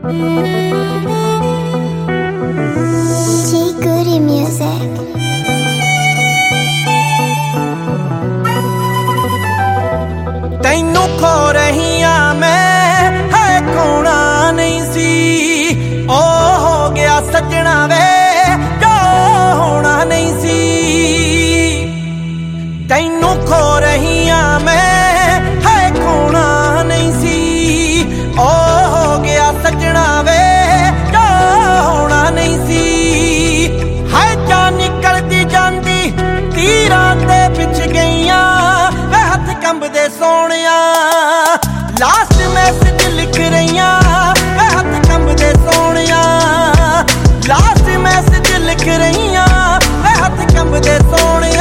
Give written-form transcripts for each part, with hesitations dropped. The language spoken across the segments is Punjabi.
T-Goody music. ਤੈਨੂੰ ਖੋ ਰਹੀ ਆਂ ਮੈਂ ਹੈ ਕੋਣਾ ਨਹੀਂ ਸੀ ਉਹ ਹੋ ਗਿਆ ਸੱਜਣਾ ਵੇ ਜੋ ਹੋਣਾ ਨਹੀਂ ਸੀ ਤੈਨੂੰ ਖੋ ਰਹੀ ਆਂ ਮੈਂ ਹੈ ਕੋਣਾ ਨਹੀਂ ਸੀ ਉਹ ਹੋ ਗਿਆ ਸੱਜਣਾ ਵੇ ਜੋ ਹੋਣਾ ਨਹੀਂ ਸੀ ਹਾਏ ਜਾਨ ਨਿਕਲਦੀ ਜਾਂਦੀ ਤੀਰਾਂ ਤੇ ਵਿਛ ਗਈਆਂ ਵੇ ਹੱਥ ਕੰਬਦੇ ਸੋਹਣਿਆ ਲਾਸਟ ਮੈਸੇਜ ਲਿਖ ਰਹੀਆਂ ਵੇ ਹੱਥ ਕੰਬਦੇ ਸੋਹਣਿਆ ਲਾਸਟ ਮੈਸੇਜ ਲਿਖ ਰਹੀਆਂ ਵੇ ਹੱਥ ਕੰਬਦੇ ਸੋਹਣਿਆ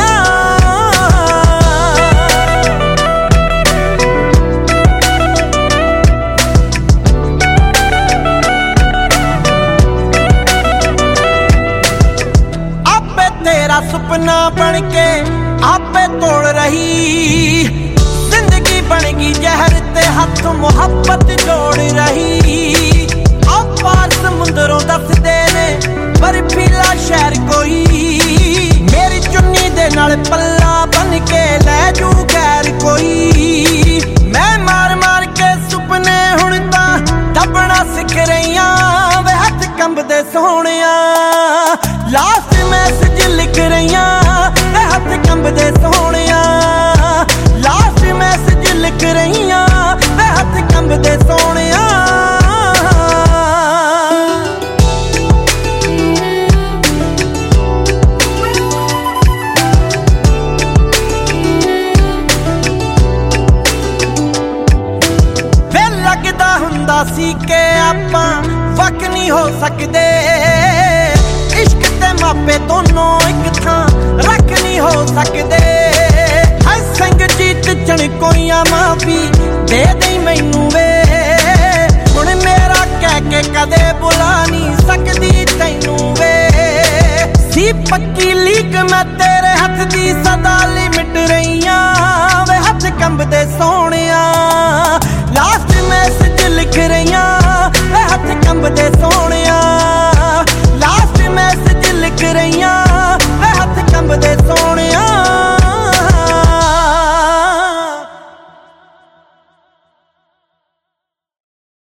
ਆਪੇ ਤੇਰਾ ਸੁਪਨਾ ਬਣ ਕੇ ਆਪੇ ਤੋੜ ਰਹੀ ਜ਼ਿੰਦਗੀ ਬਣ ਗਈ ਜ਼ਹਿਰ ਤੇ ਹੱਥ ਮੁਹੱਬਤ ਜੋੜ ਰਹੀ ਪਾਰ ਸਮੁੰਦਰੋਂ ਦੱਸਦੇ ਨੇ ਬਰਫੀਲਾ ਸ਼ਹਿਰ ਕੋਈ ਮੇਰੀ ਚੁੰਨੀ ਦੇ ਨਾਲ ਪੱਲਾ ਬਣ ਕੇ ਲੈ ਜੂ ਗੈਰ ਕੋਈ ਮੈਂ ਮਾਰ ਮਾਰ ਕੇ ਸੁਪਨੇ ਹੁਣ ਤਾਂ ਦੱਬਣਾ ਸਿੱਖ ਰਹੀਆਂ ਵੇ ਹੱਥ ਕੰਬਦੇ ਸੋਹਣਿਆ ਲਾਸਟ ਮੈਸੇਜ ਲਿਖ ਰਹੀਆਂ ਵੇ ਹੱਥ ਕੰਬਦੇ ਸੋਹਣਿਆ ਲਾਸਟ ਮੈਸੇਜ ਲਿਖ ਰਹੀਆਂ ਵੇ ਹੱਥ ਕੰਬਦੇ ਸੋਹਣਿਆ ਵੇ ਲੱਗਦਾ ਹੁੰਦਾ ਸੀ ਕਿ ਆਪਾਂ ਵੱਖ ਨਹੀਂ ਹੋ ਸਕਦੇ ਇਸ਼ਕ ਤੇ ਮਾਪੇ ਦੋਨੋਂ ਇੱਕ ਥਾਂ ਰੱਖ ਨਹੀਂ ਹੋ ਸਕਦੇ ਹਾਏ ਸੰਗਜੀਤ ਚਣ ਕੋਈਆਂ ਮਾਫੀ ਦੇ ਦੇ ਮੈਨੂੰ ਵੇ ਹੁਣ ਮੇਰਾ ਕਹਿ ਕੇ ਕਦੇ ਬੁਲਾ ਨਹੀਂ ਸਕਦੀ ਤੈਨੂੰ ਵੇ ਸੀ ਪੱਕੀ ਲੀਕ ਮੈਂ ਤੇਰੇ ਹੱਥ ਦੀ ਸਦਾ ਲਿਮਟ ਰਹੀ